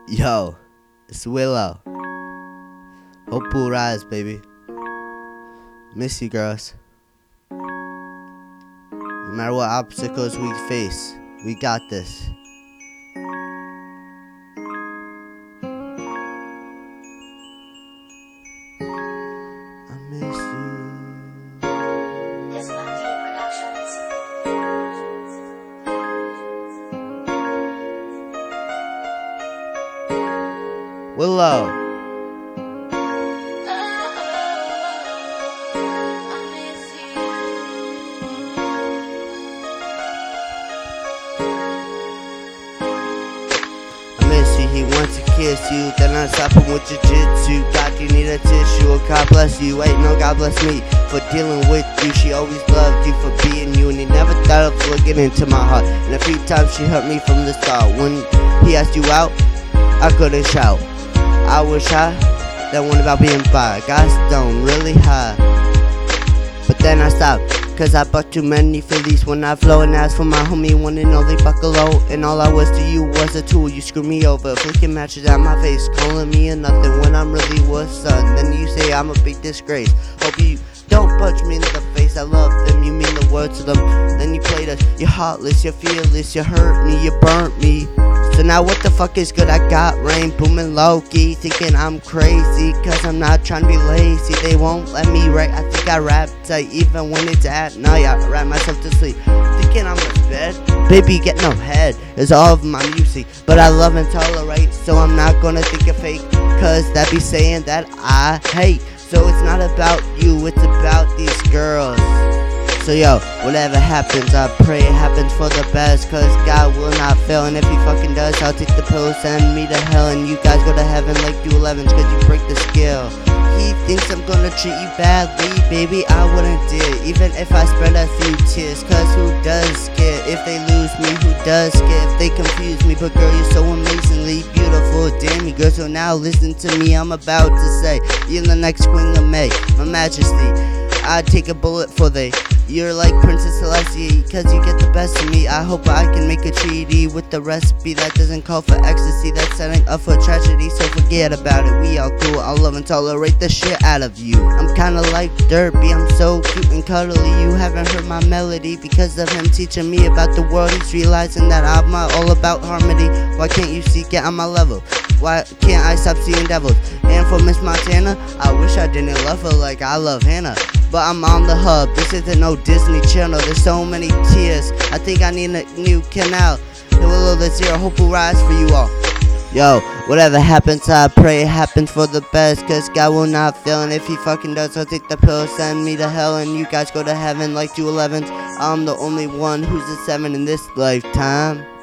Yo, it's Willow. Hope will rise, baby. Miss you, girls. No matter what obstacles we face, we got this. I miss you. Willow. He wants to kiss you, then I stop him with jiu-jitsu. God, you need a tissue, or God bless you. Wait, no, God bless me for dealing with you. She always loved you for being you, and he never thought of looking into my heart. And a few times she hurt me from the start. When he asked you out, I couldn't shout. I was shy, that one about being bi. Got stoned really high, but then I stopped. Cause I bought too many Phillies when I flow and asked for my homie one and only Buccalo. And all I was to you was a tool, you screw me over, flicking matches at my face, calling me a nothing when I'm really worth son. Then you say I'm a big disgrace, hope you don't punch me in the face. I love them, you mean the world to them. Then you played us, you're heartless, you're fearless, you hurt me, you burnt me. So now what the fuck is good? I got rain, booming low-key, thinking I'm crazy, cause I'm not trying to be lazy. They won't let me write, I think I rap tight, even when it's at night, I rap myself to sleep, thinking I'm in bed. Baby, get no head, is all of my music, but I love and tolerate, so I'm not gonna think you're fake, cause that be saying that I hate. So it's not about you, it's about these girls. So yo, whatever happens, I pray it happens for the best, cause God will not fail, and if he fucking does, I'll take the pill, send me to hell, and you guys go to heaven like you 11s, cause you break the scale. He thinks I'm gonna treat you badly, baby, I wouldn't dare, even if I spread a few tears, cause who does care if they lose me, who does care if they confuse me, but girl, you're so amazingly beautiful, damn you girl, so now listen to me, I'm about to say, you're the next queen of May, my majesty, I'd take a bullet for they. You're like Princess Celestia, cause you get the best of me. I hope I can make a treaty with the recipe that doesn't call for ecstasy, that's setting up for tragedy, so forget about it. We all cool, I'll love and tolerate the shit out of you. I'm kinda like Derpy, I'm so cute and cuddly. You haven't heard my melody because of him teaching me about the world. He's realizing that I'm all about harmony. Why can't you see, get on my level? Why can't I stop seeing devils? And for Miss Montana, I wish I didn't love her like I love Hannah. But I'm on the hub, this isn't no Disney Channel, there's so many tears, I think I need a new canal. The Willow, the zero, hope will rise for you all. Yo, whatever happens, I pray it happens for the best, cause God will not fail, and if he fucking does, I'll take the pill, send me to hell, and you guys go to heaven like you 11s. I'm the only one who's a 7 in this lifetime.